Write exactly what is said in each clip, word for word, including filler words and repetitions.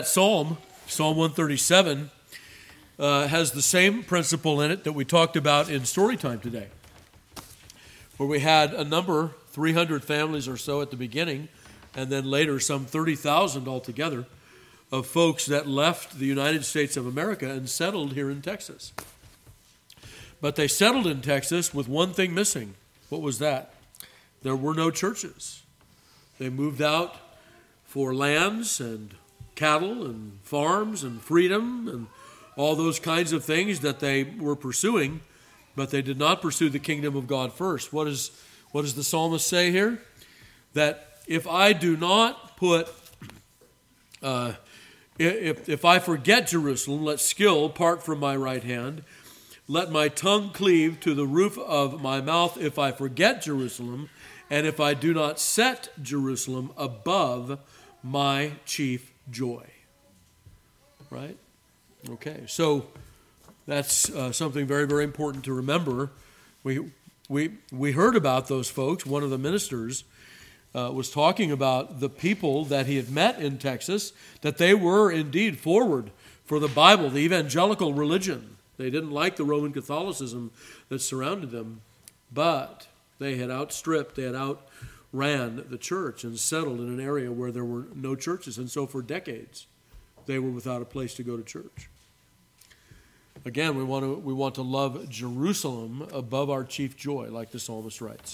Psalm, Psalm one thirty-seven, uh, has the same principle in it that we talked about in story time today, where we had a number, three hundred families or so at the beginning, and then later some thirty thousand altogether, of folks that left the United States of America and settled here in Texas. But they settled in Texas with one thing missing. What was that? There were no churches. They moved out for lands and cattle and farms and freedom and all those kinds of things that they were pursuing, but they did not pursue the kingdom of God first. What is, what does the psalmist say here? That if I do not put, uh, if, if I forget Jerusalem, let skill part from my right hand, let my tongue cleave to the roof of my mouth if I forget Jerusalem, and if I do not set Jerusalem above my chief joy. Right? Okay, so that's uh, something very, very important to remember. We we we heard about those folks. One of the ministers uh, was talking about the people that he had met in Texas, that they were indeed forward for the Bible, the evangelical religion. They didn't like the Roman Catholicism that surrounded them, but they had outstripped, they had outran the church and settled in an area where there were no churches. And so for decades, they were without a place to go to church. Again, we want to we want to love Jerusalem above our chief joy, like the psalmist writes.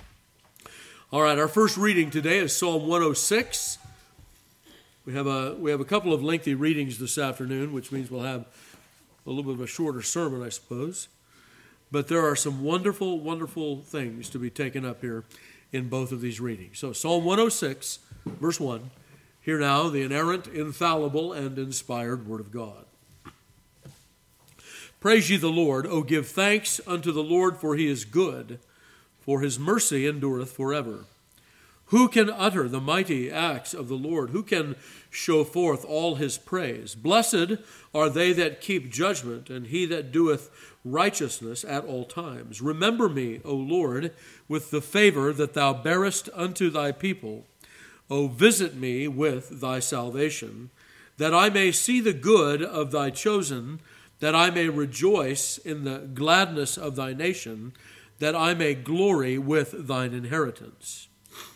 All right, our first reading today is Psalm one oh six. We have a we have a couple of lengthy readings this afternoon, which means we'll have a little bit of a shorter sermon, I suppose. But there are some wonderful, wonderful things to be taken up here in both of these readings. So Psalm one oh six, verse one. Hear now the inerrant, infallible, and inspired word of God. Praise ye the Lord. O give thanks unto the Lord, for he is good, for his mercy endureth forever. Who can utter the mighty acts of the Lord? Who can show forth all his praise? Blessed are they that keep judgment, and he that doeth righteousness at all times. Remember me, O Lord, with the favor that thou bearest unto thy people. O visit me with thy salvation, that I may see the good of thy chosen, that I may rejoice in the gladness of thy nation, that I may glory with thine inheritance.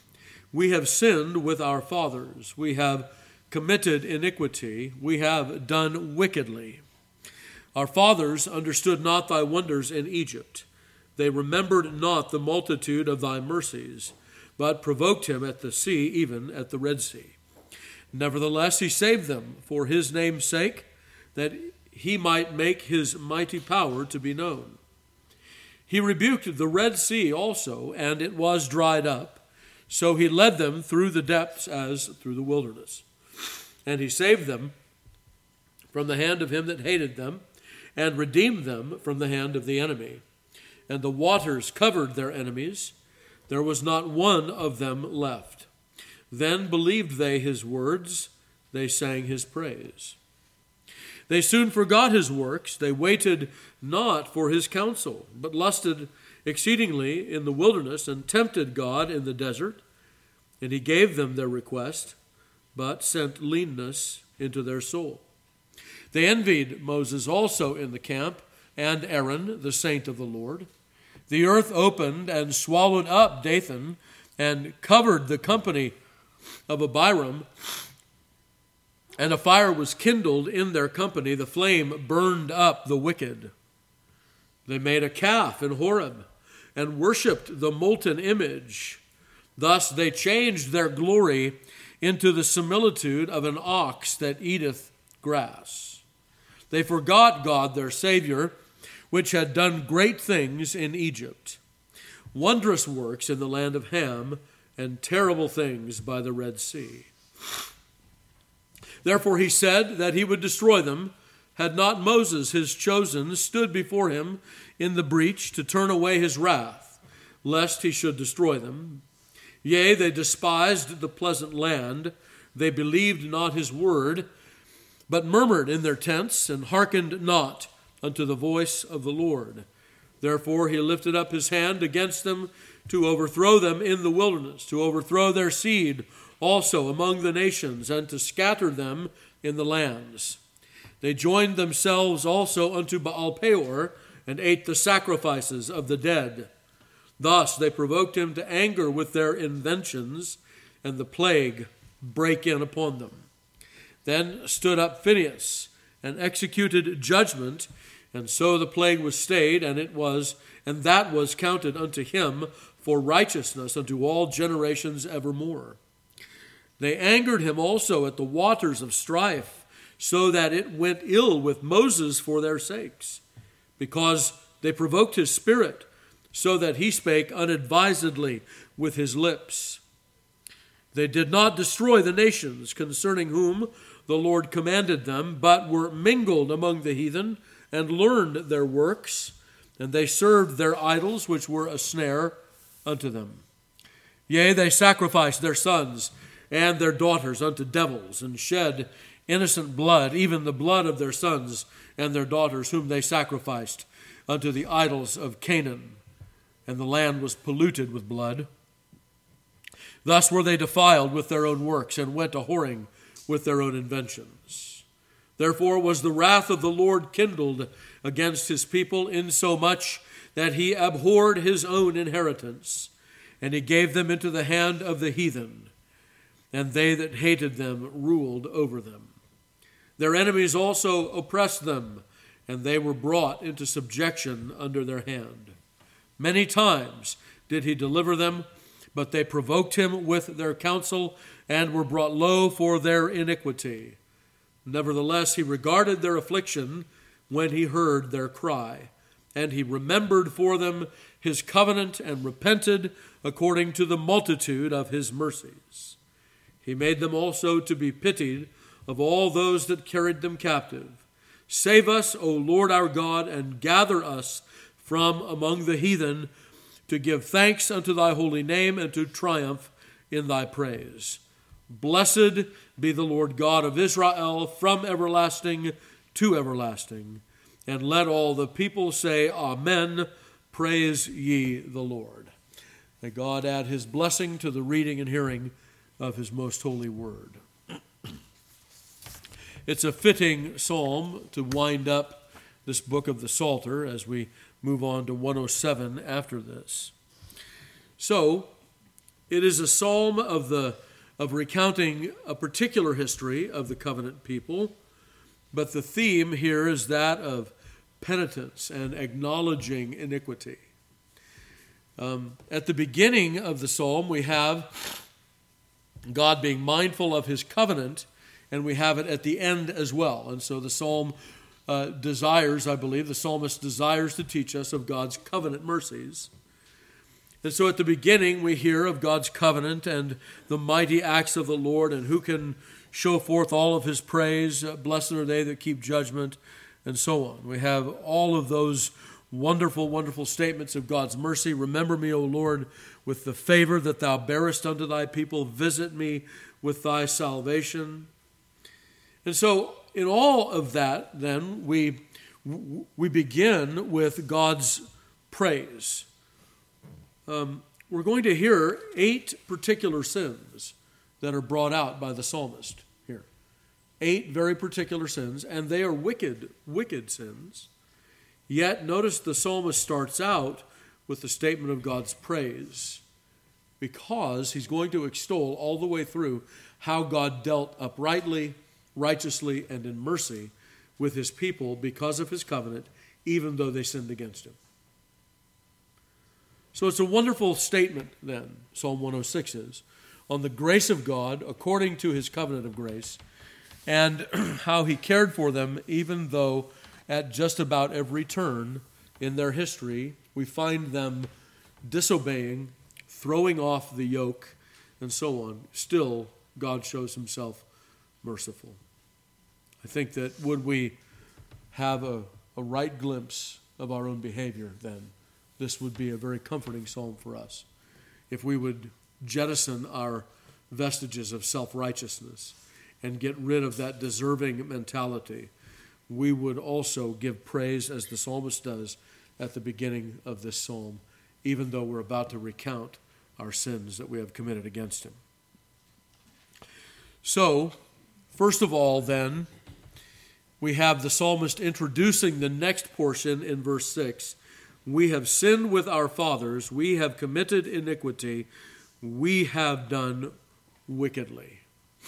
We have sinned with our fathers. We have committed iniquity. We have done wickedly. Our fathers understood not thy wonders in Egypt. They remembered not the multitude of thy mercies, but provoked him at the sea, even at the Red Sea. Nevertheless, he saved them for his name's sake, that he might make his mighty power to be known. He rebuked the Red Sea also, and it was dried up. So he led them through the depths as through the wilderness. And he saved them from the hand of him that hated them, and redeemed them from the hand of the enemy. And the waters covered their enemies. There was not one of them left. Then believed they his words. They sang his praise. They soon forgot his works. They waited not for his counsel, but lusted exceedingly in the wilderness, and tempted God in the desert. And he gave them their request, but sent leanness into their soul. They envied Moses also in the camp, and Aaron, the saint of the Lord. The earth opened and swallowed up Dathan, and covered the company of Abiram. And a fire was kindled in their company. The flame burned up the wicked. They made a calf in Horeb, and worshipped the molten image. Thus they changed their glory into the similitude of an ox that eateth grass. They forgot God their Savior, which had done great things in Egypt, wondrous works in the land of Ham, and terrible things by the Red Sea. Therefore he said that he would destroy them, had not Moses, his chosen, stood before him in the breach to turn away his wrath, lest he should destroy them. Yea, they despised the pleasant land. They believed not his word, but murmured in their tents, and hearkened not unto the voice of the Lord. Therefore he lifted up his hand against them to overthrow them in the wilderness, to overthrow their seed also among the nations, and to scatter them in the lands. They joined themselves also unto Baal Peor, and ate the sacrifices of the dead. Thus they provoked him to anger with their inventions, and the plague brake in upon them. Then stood up Phinehas, and executed judgment, and so the plague was stayed, and it was, and that was counted unto him for righteousness unto all generations evermore. They angered him also at the waters of strife, so that it went ill with Moses for their sakes, because they provoked his spirit, so that he spake unadvisedly with his lips. They did not destroy the nations concerning whom the Lord commanded them, but were mingled among the heathen, and learned their works, and they served their idols, which were a snare unto them. Yea, they sacrificed their sons and their daughters unto devils, and shed innocent blood, even the blood of their sons and their daughters, whom they sacrificed unto the idols of Canaan, and the land was polluted with blood. Thus were they defiled with their own works, and went a-whoring with their own inventions. Therefore was the wrath of the Lord kindled against his people, insomuch that he abhorred his own inheritance, and he gave them into the hand of the heathen, and they that hated them ruled over them. Their enemies also oppressed them, and they were brought into subjection under their hand. Many times did he deliver them, but they provoked him with their counsel, and were brought low for their iniquity. Nevertheless, he regarded their affliction when he heard their cry, and he remembered for them his covenant, and repented according to the multitude of his mercies. He made them also to be pitied of all those that carried them captive. Save us, O Lord our God, and gather us from among the heathen, to give thanks unto thy holy name, and to triumph in thy praise. Blessed be the Lord God of Israel from everlasting to everlasting. And let all the people say, Amen. Praise ye the Lord. May God add his blessing to the reading and hearing of his most holy word. It's a fitting psalm to wind up this book of the Psalter as we move on to one oh seven after this. So, it is a psalm of the of recounting a particular history of the covenant people, but the theme here is that of penitence and acknowledging iniquity. Um, at the beginning of the psalm, we have God being mindful of his covenant, and we have it at the end as well. And so the psalm uh, desires, I believe, the psalmist desires to teach us of God's covenant mercies. And so at the beginning, we hear of God's covenant and the mighty acts of the Lord, and who can show forth all of his praise. Uh, blessed are they that keep judgment, and so on. We have all of those wonderful, wonderful statements of God's mercy. Remember me, O Lord, with the favor that thou bearest unto thy people. Visit me with thy salvation. And so in all of that, then, we, we begin with God's praise. Um, we're going to hear eight particular sins that are brought out by the psalmist here. Eight very particular sins, and they are wicked, wicked sins. Yet, notice the psalmist starts out with the statement of God's praise, because he's going to extol all the way through how God dealt uprightly, righteously, and in mercy with his people because of his covenant, even though they sinned against him. So it's a wonderful statement then, Psalm one oh six is, on the grace of God according to his covenant of grace, and how he cared for them even though at just about every turn in their history we find them disobeying, throwing off the yoke, and so on. Still, God shows himself merciful. I think that would we have a, a right glimpse of our own behavior, then this would be a very comforting psalm for us. If we would jettison our vestiges of self-righteousness and get rid of that deserving mentality, we would also give praise as the psalmist does at the beginning of this psalm, even though we're about to recount our sins that we have committed against him. So, First of all, then, we have the psalmist introducing the next portion in verse six. We have sinned with our fathers, we have committed iniquity, we have done wickedly.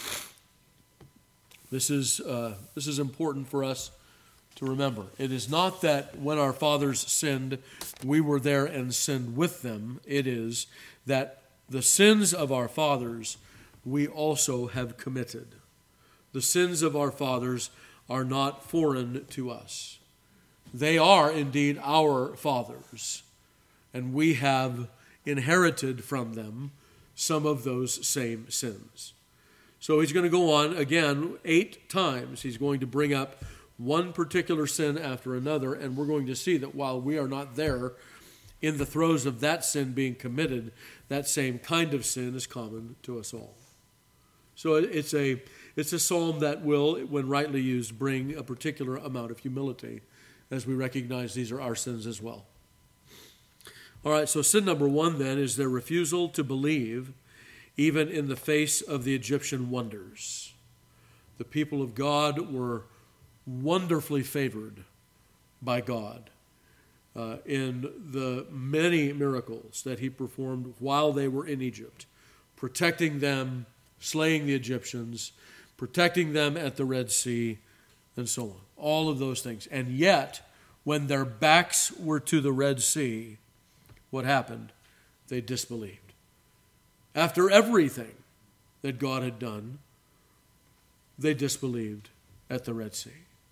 This is, uh, this is important for us to remember. It is not that when our fathers sinned, we were there and sinned with them. It is that the sins of our fathers we also have committed. The sins of our fathers are not foreign to us. They are indeed our fathers, and we have inherited from them some of those same sins. So he's going to go on again eight times. He's going to bring up one particular sin after another, and we're going to see that while we are not there in the throes of that sin being committed, that same kind of sin is common to us all. So it's a it's a psalm that will, when rightly used, bring a particular amount of humility as we recognize these are our sins as well. All right, so sin number one then is their refusal to believe even in the face of the Egyptian wonders. The people of God were wonderfully favored by God uh, in the many miracles that he performed while they were in Egypt, protecting them, slaying the Egyptians, protecting them at the Red Sea, and so on. All of those things. And yet, when their backs were to the Red Sea, what happened? They disbelieved. After everything that God had done, they disbelieved at the Red Sea.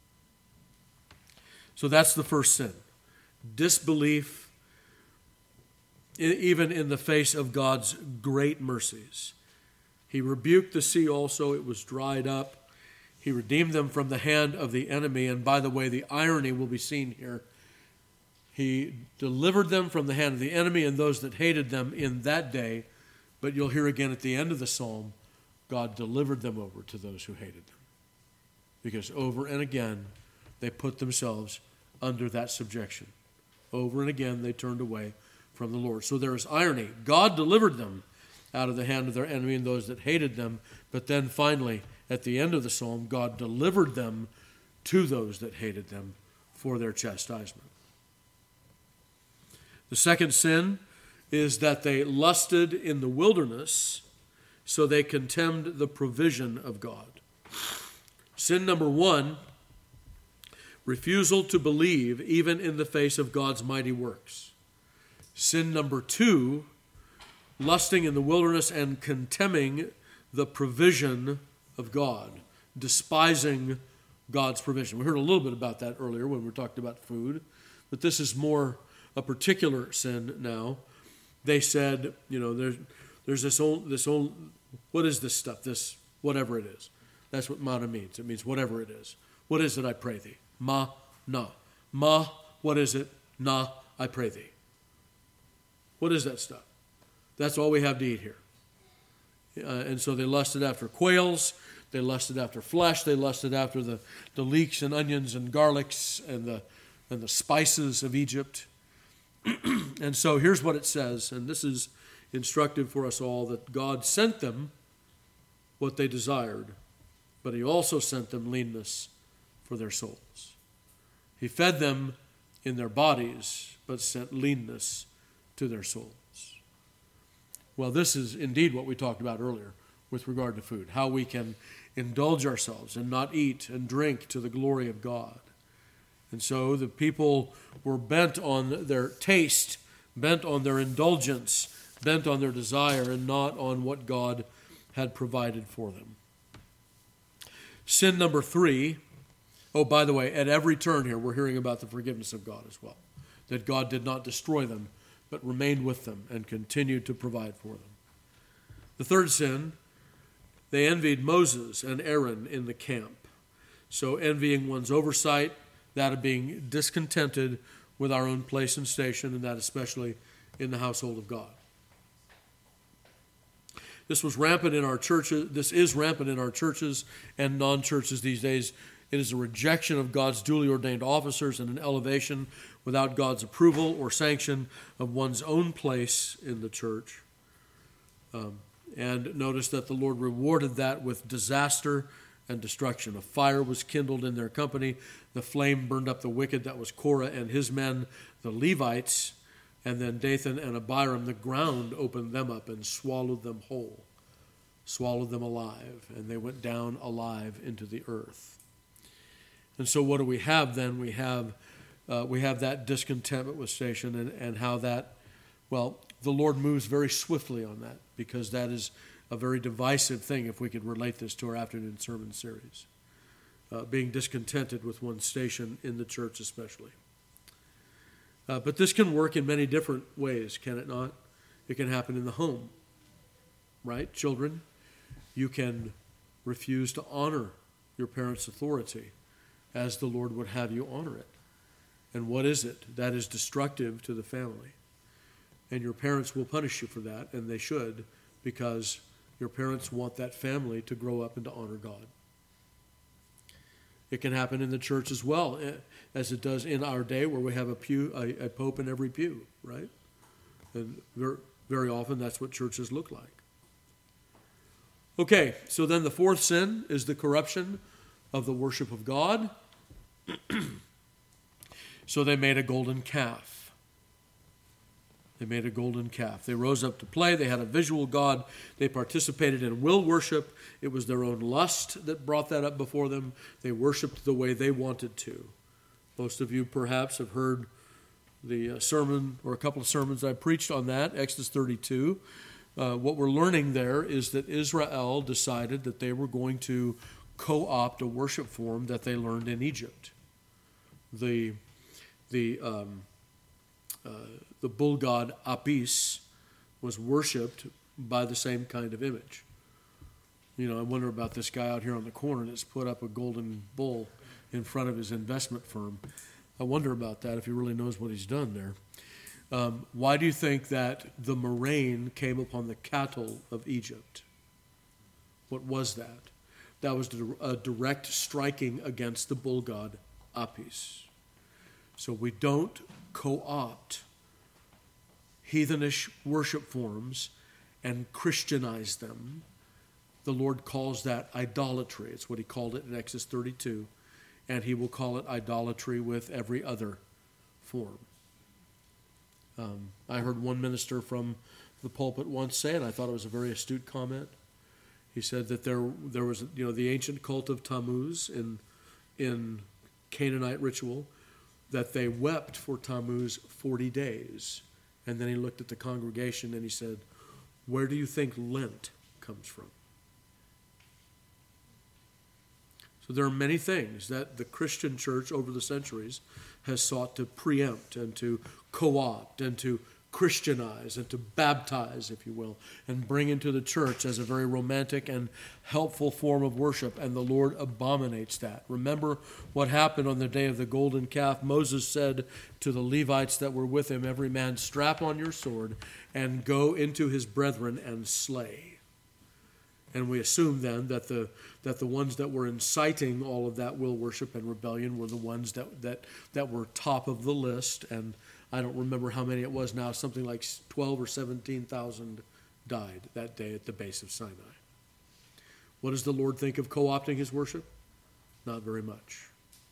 So that's the first sin. Disbelief, even in the face of God's great mercies. He rebuked the sea also, it was dried up. He redeemed them from the hand of the enemy. And by the way, the irony will be seen here. He delivered them from the hand of the enemy and those that hated them in that day. But you'll hear again at the end of the psalm, God delivered them over to those who hated them. Because over and again, they put themselves under that subjection. Over and again, they turned away from the Lord. So there is irony. God delivered them out of the hand of their enemy and those that hated them. But then finally, at the end of the psalm, God delivered them to those that hated them for their chastisement. The second sin is that they lusted in the wilderness, so they contemned the provision of God. Sin number one, refusal to believe even in the face of God's mighty works. Sin number two, lusting in the wilderness and contemning the provision of God, despising God's provision. We heard a little bit about that earlier when we talked about food, but this is more a particular sin now. They said, you know, there's there's this old this old what is this stuff? This whatever it is. That's what mana means. It means whatever it is. What is it, I pray thee? Ma, na. Ma, what is it? Na, I pray thee. What is that stuff? That's all we have to eat here. Uh, and so they lusted after quails. They lusted after flesh. They lusted after the, the leeks and onions and garlics and the and the spices of Egypt. And so here's what it says, and this is instructive for us all, that God sent them what they desired, but he also sent them leanness for their souls. He fed them in their bodies, but sent leanness to their souls. Well, this is indeed what we talked about earlier with regard to food, how we can indulge ourselves and not eat and drink to the glory of God. And so the people were bent on their taste, bent on their indulgence, bent on their desire, and not on what God had provided for them. Sin number three, oh, by the way, at every turn here, we're hearing about the forgiveness of God as well, that God did not destroy them, but remained with them and continued to provide for them. The third sin, they envied Moses and Aaron in the camp. So envying one's oversight, that of being discontented with our own place and station, and that especially in the household of God. This was rampant in our churches. This is rampant in our churches and non-churches these days. It is a rejection of God's duly ordained officers and an elevation without God's approval or sanction of one's own place in the church. Um, and notice that the Lord rewarded that with disaster and destruction. A fire was kindled in their company. The flame burned up the wicked, that was Korah and his men, the Levites, and then Dathan and Abiram. The ground opened them up and swallowed them whole, swallowed them alive, and they went down alive into the earth. And so what do we have then? We have uh, we have that discontentment with station, and, and how that, well, the Lord moves very swiftly on that, because that is a very divisive thing, if we could relate this to our afternoon sermon series. Uh, being discontented with one's station in the church especially. Uh, but this can work in many different ways, can it not? It can happen in the home, right? Children, you can refuse to honor your parents' authority as the Lord would have you honor it. And what is it? That is destructive to the family. And your parents will punish you for that, and they should, because your parents want that family to grow up and to honor God. It can happen in the church as well, as it does in our day, where we have a pew, a, a pope in every pew, right? And very, very often that's what churches look like. Okay, so then the fourth sin is the corruption of the worship of God. So they made a golden calf. They made a golden calf. They rose up to play. They had a visual God. They participated in will worship. It was their own lust that brought that up before them. They worshiped the way they wanted to. Most of you perhaps have heard the sermon, or a couple of sermons I preached on that, Exodus thirty-two. Uh, what we're learning there is that Israel decided that they were going to co-opt a worship form that they learned in Egypt. The, the, um, uh, the bull god Apis was worshipped by the same kind of image. You know, I wonder about this guy out here on the corner that's put up a golden bull in front of his investment firm. I wonder about that, if he really knows what he's done there. Um, why do you think that the murrain came upon the cattle of Egypt? What was that? That was a direct striking against the bull god Apis. So we don't co-opt heathenish worship forms and Christianize them. The Lord calls that idolatry. It's what he called it in Exodus thirty-two. And he will call it idolatry with every other form. Um, I heard one minister from the pulpit once say, and I thought it was a very astute comment. He said that there there was, you know, the ancient cult of Tammuz in in Canaanite ritual, that they wept for Tammuz forty days. And then he looked at the congregation and he said, where do you think Lent comes from? So there are many things that the Christian church over the centuries has sought to preempt and to co-opt and to Christianize and to baptize, if you will, and bring into the church as a very romantic and helpful form of worship, and the Lord abominates that. Remember what happened on the day of the golden calf. Moses said to the Levites that were with him, every man strap on your sword and go into his brethren and slay. And we assume then that the that the ones that were inciting all of that will worship and rebellion were the ones that that, that were top of the list. And I don't remember how many it was now, something like twelve or seventeen thousand died that day at the base of Sinai. What does the Lord think of co-opting his worship? Not very much.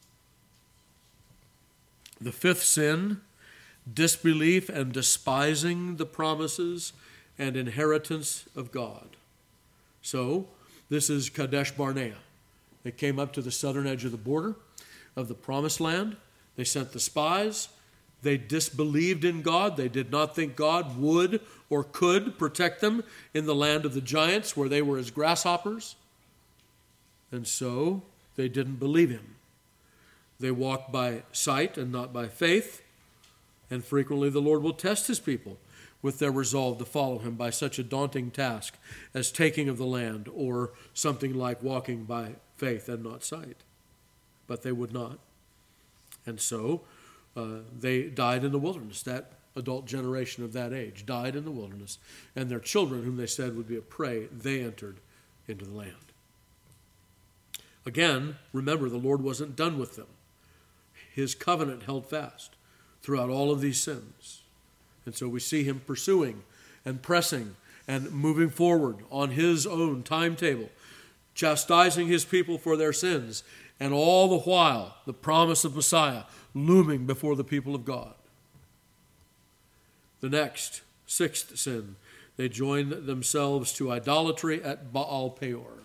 The fifth sin, disbelief and despising the promises and inheritance of God. So, this is Kadesh Barnea. They came up to the southern edge of the border of the promised land. They sent the spies. They disbelieved in God. They did not think God would or could protect them in the land of the giants where they were as grasshoppers. And so they didn't believe him. They walked by sight and not by faith. And frequently the Lord will test his people with their resolve to follow him by such a daunting task as taking of the land, or something like walking by faith and not sight. But they would not. And so uh, they died in the wilderness. That adult generation of that age died in the wilderness. And their children, whom they said would be a prey, they entered into the land. Again, remember, the Lord wasn't done with them. His covenant held fast throughout all of these sins. And so we see him pursuing and pressing and moving forward on his own timetable. chastising his people for their sins, and all the while the promise of Messiah looming before the people of God. The next, sixth sin, they joined themselves to idolatry at Baal Peor.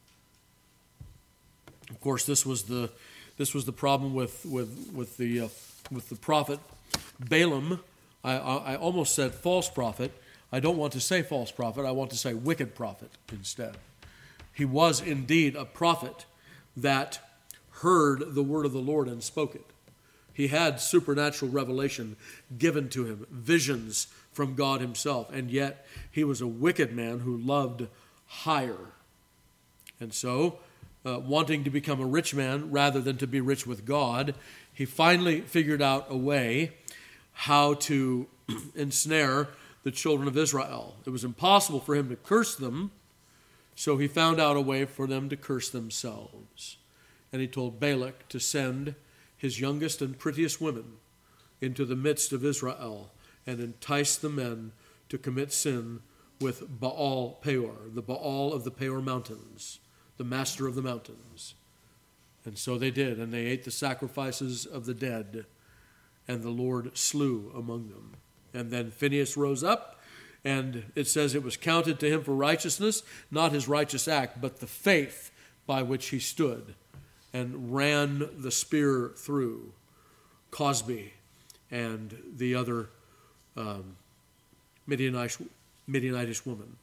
Of course, this was the this was the problem with with with the uh, with the prophet Balaam. I, I, I almost said false prophet. I don't want to say false prophet. I want to say wicked prophet instead. He was indeed a prophet that heard the word of the Lord and spoke it. He had supernatural revelation given to him, visions from God himself, and yet he was a wicked man who loved hire. And so, uh, wanting to become a rich man rather than to be rich with God, he finally figured out a way how to ensnare the children of Israel. It was impossible for him to curse them, so he found out a way for them to curse themselves. And he told Balak to send his youngest and prettiest women into the midst of Israel and entice the men to commit sin with Baal Peor, the Baal of the Peor mountains, the master of the mountains. And so they did, and they ate the sacrifices of the dead, and the Lord slew among them. And then Phinehas rose up, and it says it was counted to him for righteousness, not his righteous act, but the faith by which he stood, and ran the spear through Cosby and the other um, Midianitish, Midianitish woman.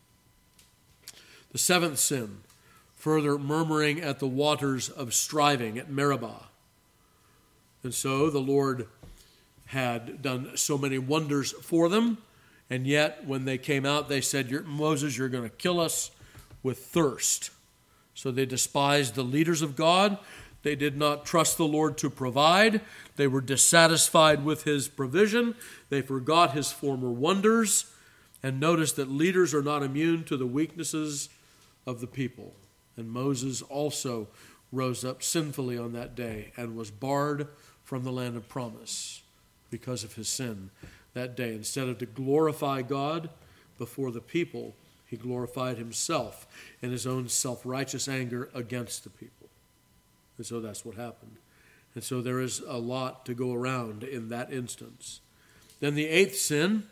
The seventh sin, further murmuring at the waters of striving at Meribah. And so the Lord had done so many wonders for them, and yet when they came out, they said, you're, Moses, you're going to kill us with thirst. So they despised the leaders of God. They did not trust the Lord to provide. They were dissatisfied with his provision. They forgot his former wonders. And notice that leaders are not immune to the weaknesses of the people. And Moses also rose up sinfully on that day and was barred from the land of promise because of his sin that day. Instead of to glorify God before the people, he glorified himself in his own self-righteous anger against the people. And so that's what happened. And so there is a lot to go around in that instance. Then the eighth sin,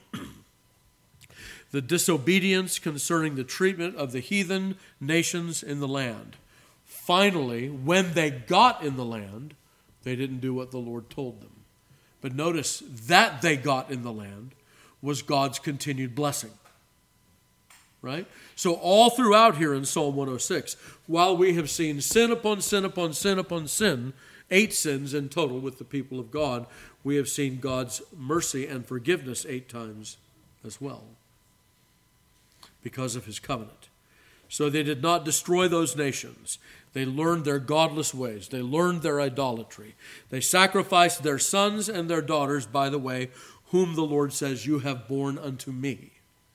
the disobedience concerning the treatment of the heathen nations in the land. Finally, when they got in the land, they didn't do what the Lord told them. But notice that they got in the land was God's continued blessing. Right? So all throughout here in Psalm one oh six, while we have seen sin upon sin upon sin upon sin, eight sins in total with the people of God, we have seen God's mercy and forgiveness eight times as well because of his covenant. So they did not destroy those nations. They learned their godless ways. They learned their idolatry. They sacrificed their sons and their daughters, by the way, whom the Lord says, you have borne unto me.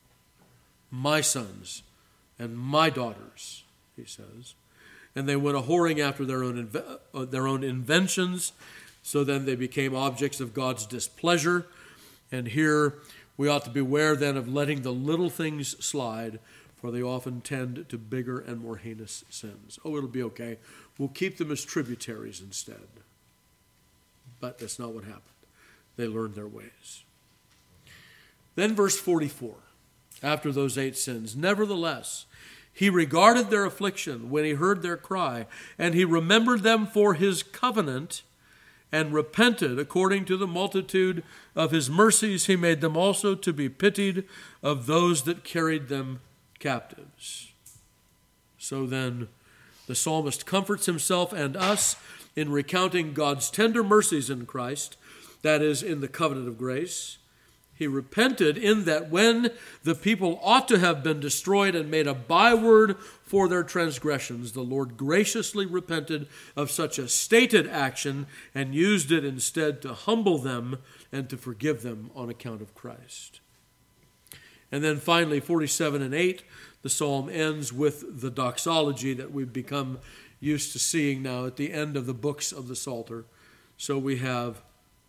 My sons and my daughters, he says. And they went a-whoring after their own, inve- their own inventions, so then they became objects of God's displeasure. And here we ought to beware then of letting the little things slide, for they often tend to bigger and more heinous sins. Oh, it'll be okay. We'll keep them as tributaries instead. But that's not what happened. They learned their ways. Then verse forty-four, after those eight sins, nevertheless, he regarded their affliction when he heard their cry, and he remembered them for his covenant, and repented according to the multitude of his mercies. He made them also to be pitied of those that carried them captives. So then the psalmist comforts himself and us in recounting God's tender mercies in Christ, that is, in the covenant of grace. He repented in that when the people ought to have been destroyed and made a byword for their transgressions, the Lord graciously repented of such a stated action and used it instead to humble them and to forgive them on account of Christ. And then finally, forty-seven and eight, the psalm ends with the doxology that we've become used to seeing now at the end of the books of the Psalter. So we have,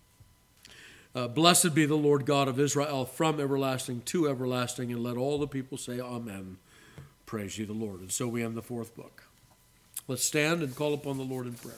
uh, blessed be the Lord God of Israel from everlasting to everlasting, and let all the people say, Amen. Praise ye the Lord. And so we end the fourth book. Let's stand and call upon the Lord in prayer.